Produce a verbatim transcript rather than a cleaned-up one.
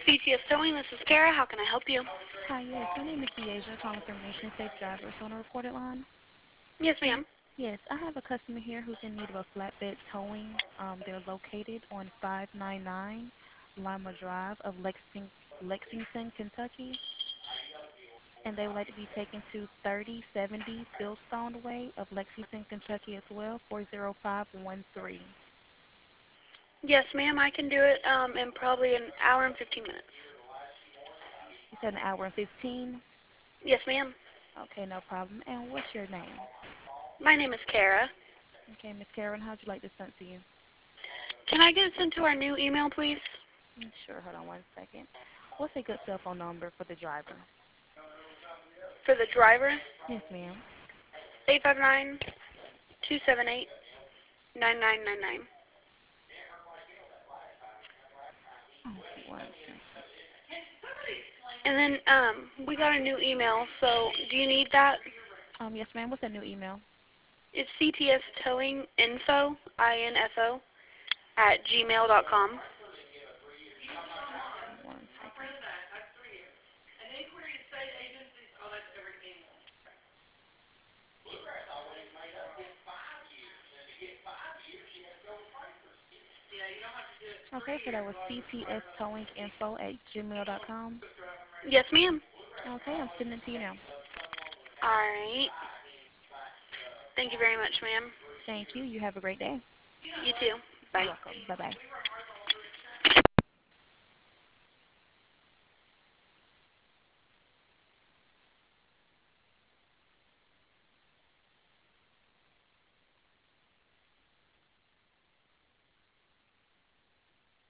C T S Towing, this is Kara. How can I help you? Hi, yes. My name is Deasia, calling from Nation Safe Drivers on a recorded line. Yes, ma'am. Yes, I have a customer here who's in need of a flatbed towing. Um, they're located on five ninety-nine Lima Drive of Lexington, Lexington, Kentucky, and they would like to be taken to thirty seventy Fieldstone Way of Lexington, Kentucky as well, four zero five one three. Yes, ma'am. I can do it um, in probably an hour and fifteen minutes. You said an hour and fifteen? Yes, ma'am. Okay, no problem. And what's your name? My name is Kara. Okay, Miss Karen, how'd you like this sent to you? Can I get it sent to our new email, please? Mm, Sure, hold on one second. What's a good cell phone number for the driver? For the driver, Yes, ma'am. eight five nine, two seven eight, nine nine nine nine. Okay, one second. And then um, we got a new email, so do you need that? Um, yes, ma'am. What's that new email? It's C T S Towing Info, I N F O, at gmail dot com. Okay, one second. Okay, so that was C T S towing info at gmail dot com. Yes, ma'am. Okay, I'm sending it to you now. All right. Thank you very much, ma'am. Thank you. You have a great day. You too. You're Bye. welcome. Bye-bye.